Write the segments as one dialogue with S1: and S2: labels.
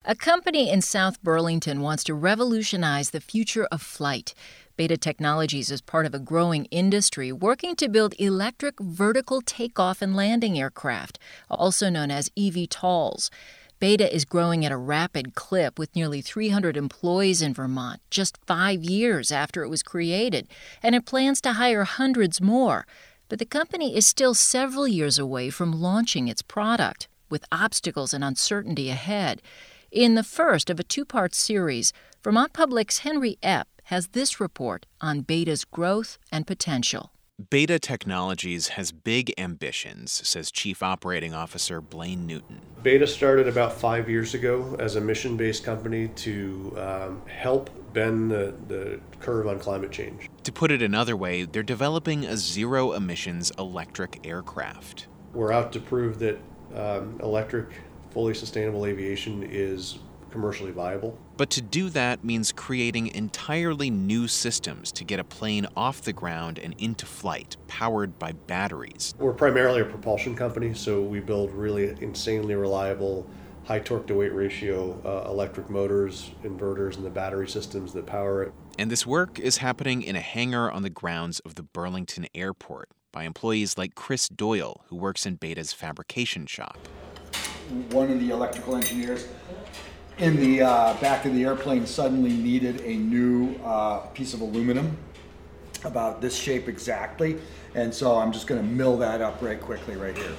S1: A company in South Burlington wants to revolutionize the future of flight. Beta Technologies is part of a growing industry working to build electric vertical takeoff and landing aircraft, also known as eVTOLs. Beta is growing at a rapid clip with nearly 300 employees in Vermont just 5 years after it was created, and it plans to hire hundreds more. But the company is still several years away from launching its product, with obstacles and uncertainty ahead. In the first of a two-part series, Vermont Public's Henry Epp has this report on Beta's growth and potential.
S2: Beta Technologies has big ambitions, says Chief Operating Officer Blaine Newton.
S3: Beta started about 5 years ago as a mission-based company to help bend the curve on climate change.
S2: To put it another way, they're developing a zero-emissions electric aircraft.
S3: We're out to prove that electric, fully sustainable aviation is commercially viable.
S2: But to do that means creating entirely new systems to get a plane off the ground and into flight, powered by batteries.
S3: We're primarily a propulsion company, so we build really insanely reliable, high torque to weight ratio electric motors, inverters, and the battery systems that power it.
S2: And this work is happening in a hangar on the grounds of the Burlington Airport by employees like Chris Doyle, who works in Beta's fabrication shop.
S4: One of the electrical engineers in the back of the airplane suddenly needed a new piece of aluminum about this shape exactly, and so I'm just going to mill that up right quickly right here.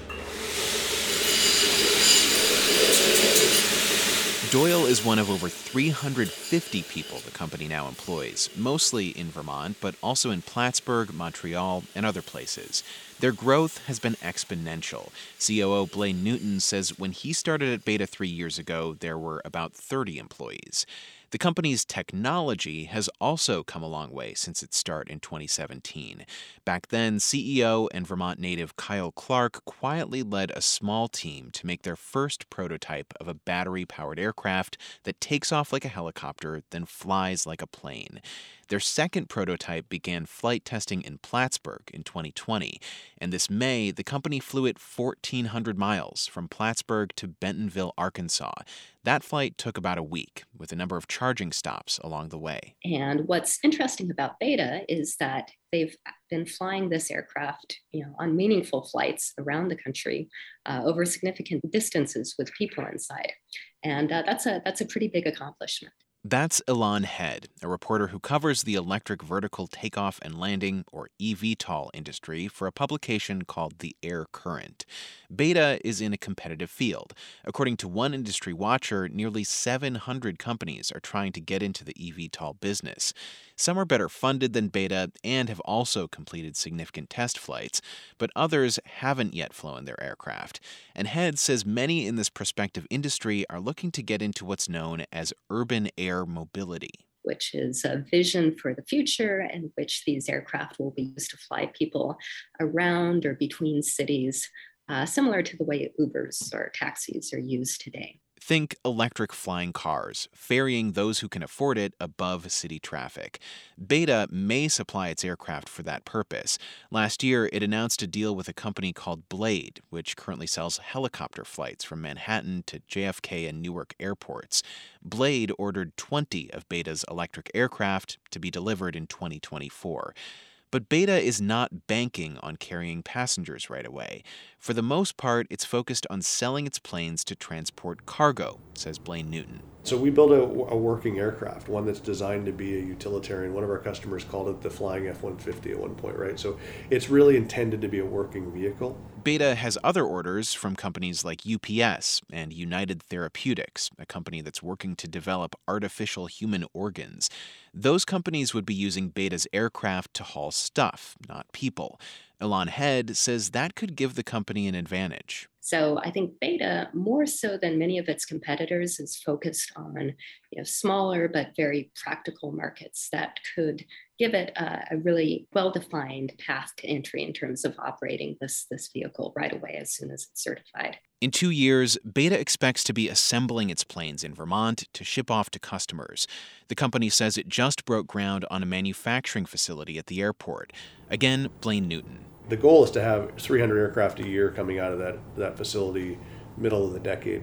S2: Doyle is one of over 350 people the company now employs, mostly in Vermont, but also in Plattsburgh, Montreal, and other places. Their growth has been exponential. COO Blaine Newton says when he started at Beta 3 years ago, there were about 30 employees. The company's technology has also come a long way since its start in 2017. Back then, CEO and Vermont native Kyle Clark quietly led a small team to make their first prototype of a battery-powered aircraft that takes off like a helicopter, then flies like a plane. Their second prototype began flight testing in Plattsburgh in 2020, and this May, the company flew it 1,400 miles from Plattsburgh to Bentonville, Arkansas. That flight took about a week, with a number of charging stops along the way.
S5: And what's interesting about Beta is that they've been flying this aircraft, on meaningful flights around the country over significant distances with people inside, and that's a pretty big accomplishment.
S2: That's Elan Head, a reporter who covers the electric vertical takeoff and landing, or eVTOL, industry for a publication called The Air Current. Beta is in a competitive field. According to one industry watcher, nearly 700 companies are trying to get into the eVTOL business. Some are better funded than Beta and have also completed significant test flights, but others haven't yet flown their aircraft. And Head says many in this prospective industry are looking to get into what's known as urban air mobility,
S5: which is a vision for the future in which these aircraft will be used to fly people around or between cities, similar to the way Ubers or taxis are used today.
S2: Think electric flying cars, ferrying those who can afford it above city traffic. Beta may supply its aircraft for that purpose. Last year, it announced a deal with a company called Blade, which currently sells helicopter flights from Manhattan to JFK and Newark airports. Blade ordered 20 of Beta's electric aircraft to be delivered in 2024. But Beta is not banking on carrying passengers right away. For the most part, it's focused on selling its planes to transport cargo, says Blaine Newton.
S3: So we build a working aircraft, one that's designed to be a utilitarian. One of our customers called it the flying F-150 at one point, right? So it's really intended to be a working vehicle.
S2: Beta has other orders from companies like UPS and United Therapeutics, a company that's working to develop artificial human organs. Those companies would be using Beta's aircraft to haul stuff, not people. Elan Head says that could give the company an advantage.
S5: So I think Beta, more so than many of its competitors, is focused on smaller but very practical markets that could give it a really well-defined path to entry in terms of operating this vehicle right away as soon as it's certified.
S2: In 2 years, Beta expects to be assembling its planes in Vermont to ship off to customers. The company says it just broke ground on a manufacturing facility at the airport. Again, Blaine Newton.
S3: The goal is to have 300 aircraft a year coming out of that facility middle of the decade.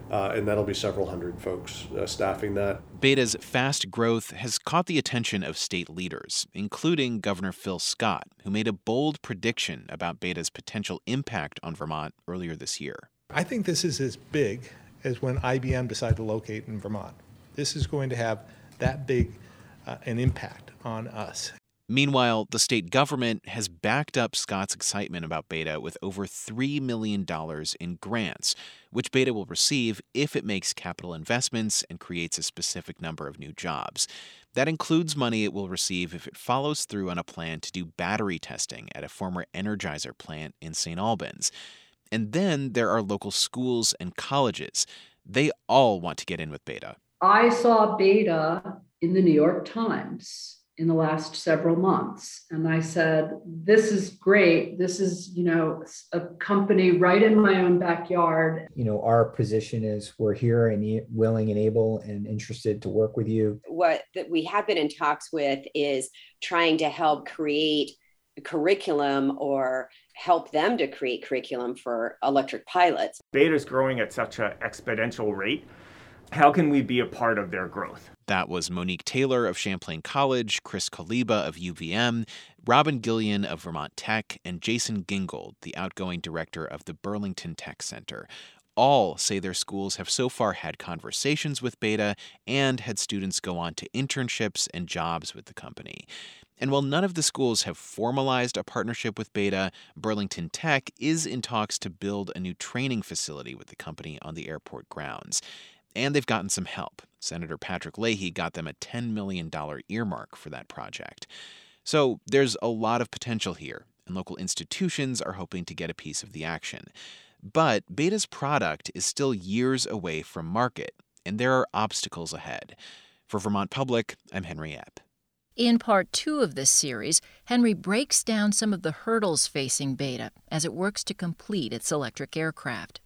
S3: and that'll be several hundred folks staffing that.
S2: Beta's fast growth has caught the attention of state leaders, including Governor Phil Scott, who made a bold prediction about Beta's potential impact on Vermont earlier this year.
S6: I think this is as big as when IBM decided to locate in Vermont. This is going to have that big an impact on us.
S2: Meanwhile, the state government has backed up Scott's excitement about Beta with over $3 million in grants, which Beta will receive if it makes capital investments and creates a specific number of new jobs. That includes money it will receive if it follows through on a plan to do battery testing at a former Energizer plant in St. Albans. And then there are local schools and colleges. They all want to get in with Beta.
S7: I saw Beta in the New York Times in the last several months. And I said, this is great. This is, a company right in my own backyard.
S8: Our position is we're here and willing and able and interested to work with you.
S9: What that we have been in talks with is trying to help create a curriculum or help them to create curriculum for electric pilots.
S10: Beta's growing at such an exponential rate. How can we be a part of their growth?
S2: That was Monique Taylor of Champlain College, Chris Kaliba of UVM, Robin Gillian of Vermont Tech, and Jason Gingold, the outgoing director of the Burlington Tech Center. All say their schools have so far had conversations with Beta and had students go on to internships and jobs with the company. And while none of the schools have formalized a partnership with Beta, Burlington Tech is in talks to build a new training facility with the company on the airport grounds. And they've gotten some help. Senator Patrick Leahy got them a $10 million earmark for that project. So there's a lot of potential here, and local institutions are hoping to get a piece of the action. But Beta's product is still years away from market, and there are obstacles ahead. For Vermont Public, I'm Henry Epp.
S1: In part 2 of this series, Henry breaks down some of the hurdles facing Beta as it works to complete its electric aircraft.